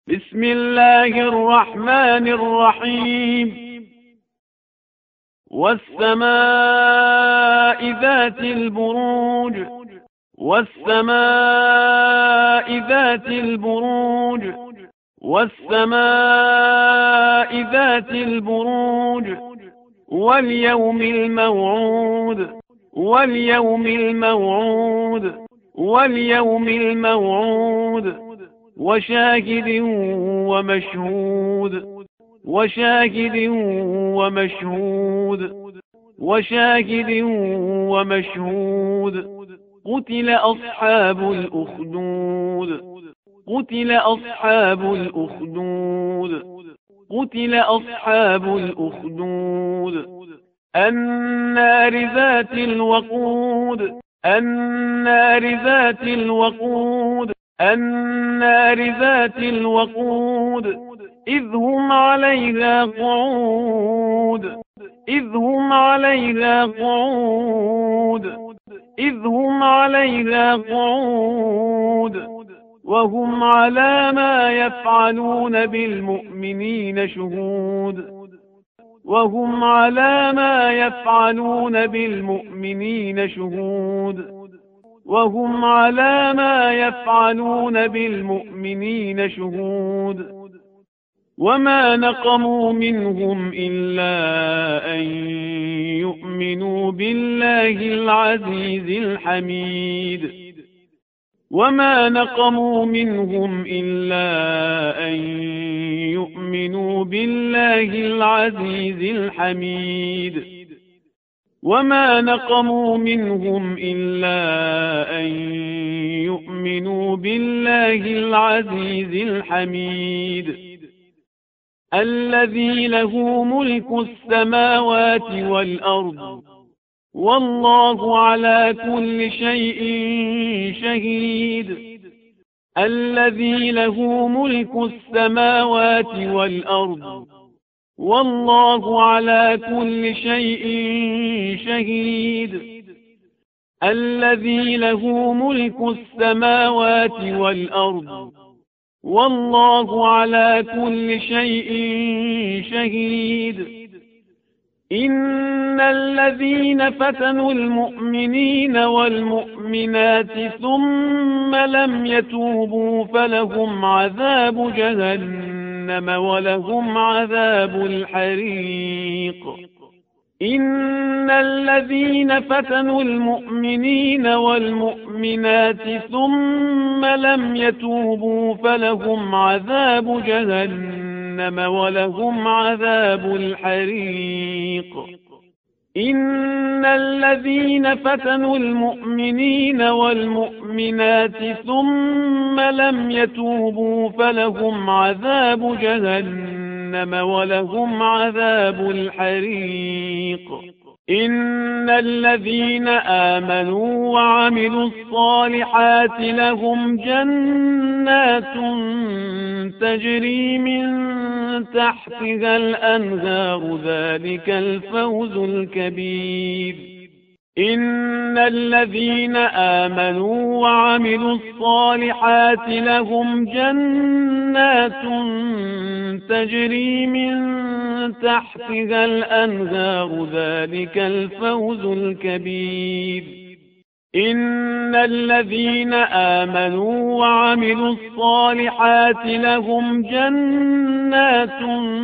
بسم الله الرحمن الرحيم. والسماء ذات البروج والسماء ذات البروج والسماء ذات البروج واليوم الموعود واليوم الموعود واليوم الموعود وشاهد ومشهود وشاهد ومشهود وشاهد ومشهود قتل أصحاب الأخدود قتل أصحاب الأخدود قتل أصحاب الأخدود النار ذات الوقود النار ذات الوقود النار ذات الوقود إذ هم عليها قعود إذ هم عليها قعود إذ هم عليها قعود وهم على ما يفعلون بالمؤمنين شهود وهم على ما يفعلون بالمؤمنين شهود وهم على ما يفعلون بالمؤمنين شهود وما نقموا منهم إلا أن يؤمنوا بالله العزيز الحميد وما نقموا منهم إلا أن يؤمنوا بالله العزيز الحميد وما نقموا منهم إلا أن يؤمنوا بالله العزيز الحميد الذي له ملك السماوات والأرض والله على كل شيء شهيد الذي له ملك السماوات والأرض والله على كل شيء شهيد الذي له ملك السماوات والأرض والله على كل شيء شهيد إن الذين فتنوا المؤمنين والمؤمنات ثم لم يتوبوا فلهم عذاب جهنم ولهم عذاب الحريق إن الذين فتنوا المؤمنين والمؤمنات ثم لم يتوبوا فلهم عذاب جهنم ولهم عذاب الحريق إن الذين فتنوا المؤمنين والمؤمنات ثم لم يتوبوا فلهم عذاب جهنم ولهم عذاب الحريق إن الذين آمنوا وعملوا الصالحات لهم جنات تجري من تحتها الأنهار ذلك الفوز الكبير إن الذين آمنوا وعملوا الصالحات لهم جنات تجري من تحتها الأنهار ذلك الفوز الكبير إن الذين آمنوا وعملوا الصالحات لهم جنات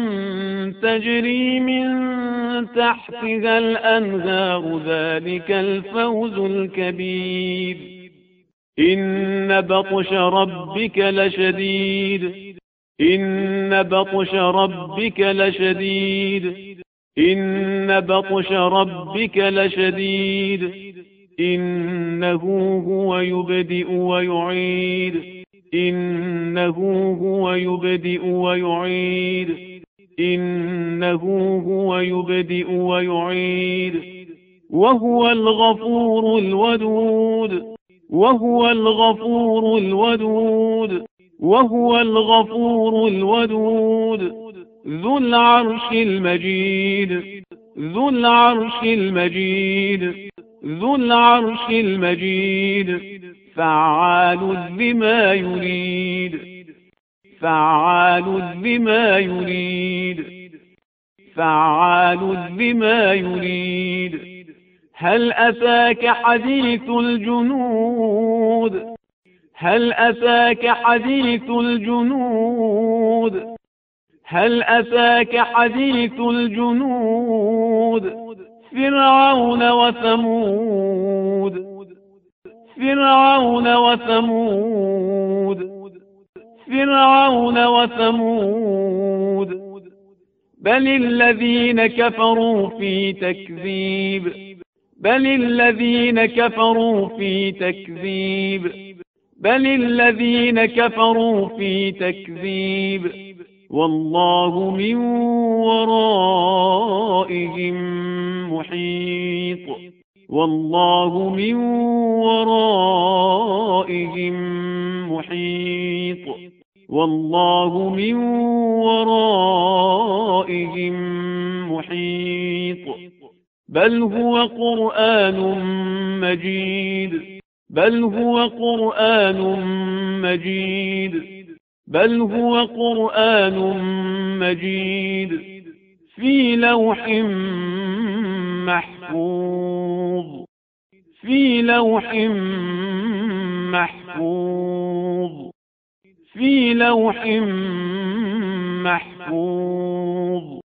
تجري من تحتها الأنهار ذلك الفوز الكبير إن بطش ربك لشديد إن بطش ربك لشديد إن بطش ربك لشديد إنه هو يبدئ ويعيد إنه هو يبدئ ويعيد إنه هو يبدئ ويعيد وهو الغفور الودود وهو الغفور الودود وهو الغفور الودود ذو العرش المجيد ذو العرش المجيد ذو العرش المجيد فعال لما يريد فعال لما يريد فعال لما يريد هل أتاك حديث الجنود هل أتاك حديث الجنود هل أتاك حديث الجنود فرعون وثمود فرعون وثمود فرعون وثمود بل الذين كفروا في تكذيب بل الذين كفروا في تكذيب بل الذين كفروا في تكذيب والله من ورائهم محيط والله من ورائهم محيط والله من ورائهم محيط بل هو قرآن مجيد بل هو قرآن مجيد بل هو قرآن مجيد في لوح محفوظ في لوح محفوظ في لوح محفوظ